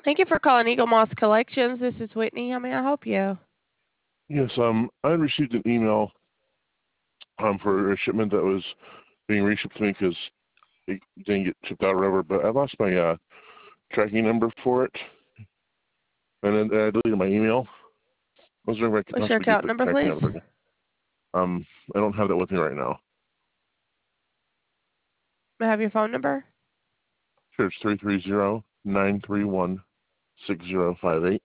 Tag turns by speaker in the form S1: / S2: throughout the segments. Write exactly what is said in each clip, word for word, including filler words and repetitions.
S1: Thank you for calling Eagle Moss Collections. This is Whitney. How may I help you?
S2: Yes, um, I received an email um, for a shipment that was being reshipped to me because it didn't get shipped out or whatever, but I lost my uh, tracking number for it, and then I deleted my email. I was wondering if I could
S1: What's your
S2: possibly get
S1: account
S2: the
S1: number,
S2: tracking
S1: please?
S2: number again. Um, I don't have that with me right now.
S1: May I have your phone number?
S2: Sure, it's three three zero, nine three one, six zero five eight.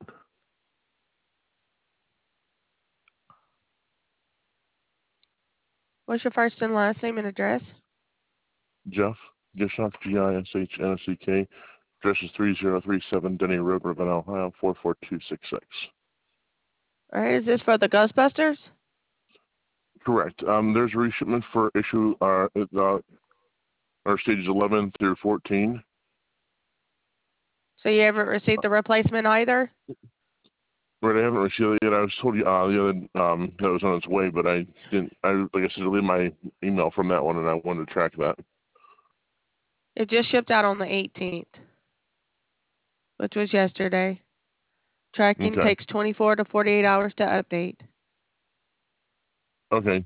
S1: What's your first and last name and address?
S2: Jeff Gishock, G I S H N S C K. Address is three zero three seven Denny Road, Ravenna, Ohio, four four two six six.
S1: All right, is this for the Ghostbusters?
S2: Correct. Um, there's a reshipment for issue uh, uh, or stages eleven through fourteen.
S1: So you haven't received the replacement either?
S2: Right, I haven't received it yet. I was told you uh, the other um, that it was on its way, but I didn't. I like I said, I leave my email from that one, and I wanted to track that.
S1: It just shipped out on the eighteenth, which was yesterday. Tracking
S2: Okay.
S1: takes twenty-four to forty-eight hours to update.
S2: Okay.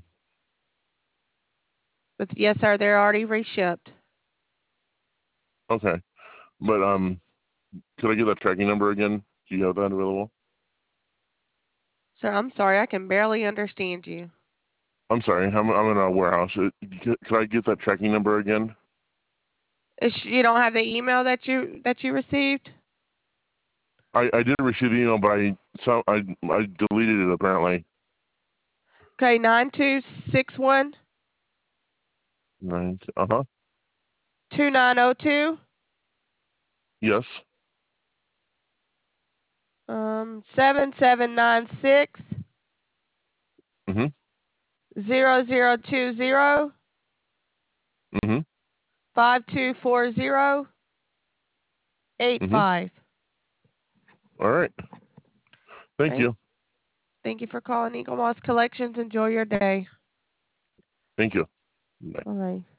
S1: But yes, sir, they're already reshipped.
S2: Okay. But um, could I get that tracking number again? Do you have that available?
S1: Sir, I'm sorry, I can barely understand you.
S2: I'm sorry. I'm I'm in a warehouse. Uh, Could could I get that tracking number again?
S1: Is you don't have the email that you that you received?
S2: I, I did receive the email, but I so I I deleted it apparently.
S1: Okay, nine two six one
S2: Nine. Uh huh.
S1: two nine zero two.
S2: Yes.
S1: Um, seven seven nine six
S2: Mhm.
S1: zero zero two zero
S2: Mhm.
S1: five two four zero eight
S2: Mhm.
S1: five.
S2: All right. Thank
S1: Right.
S2: you.
S1: Thank you for calling Eagle Moss Collections. Enjoy your day.
S2: Thank you. Bye.
S1: Bye.